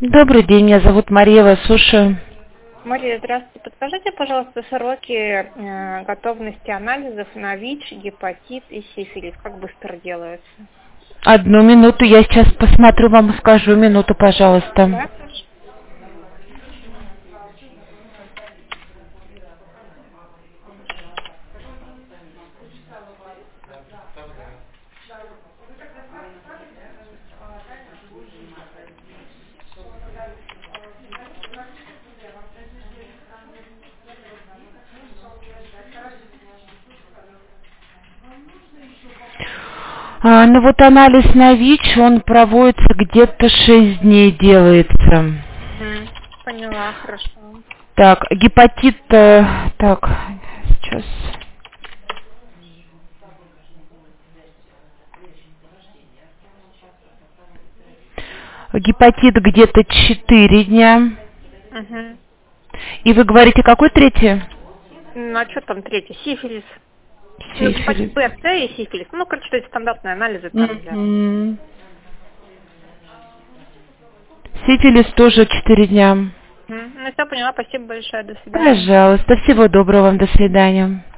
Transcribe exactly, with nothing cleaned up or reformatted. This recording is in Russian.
Добрый день, меня зовут Мария, вас слушаю. Мария, здравствуйте. Подскажите, пожалуйста, сроки э, готовности анализов на ВИЧ, гепатит и сифилис. Как быстро делаются? Одну минуту, я сейчас посмотрю, вам скажу. Минуту, пожалуйста. Да, хорошо. А, ну вот анализ на ВИЧ, он проводится где-то шесть дней делается. Мгм. Поняла, хорошо. Так, гепатит, э, так, сейчас. Гепатит где-то четыре дня. Угу. И вы говорите, какой третий? Ну, а что там третий? Сифилис. Ну, Сифилис. гепатит Б, С и сифилис. Ну, короче, что эти стандартные анализы там для... Мгм. Сифилис тоже четыре дня. Мгм. Ну, все поняла. Спасибо большое. До свидания. Пожалуйста, всего доброго вам, до свидания.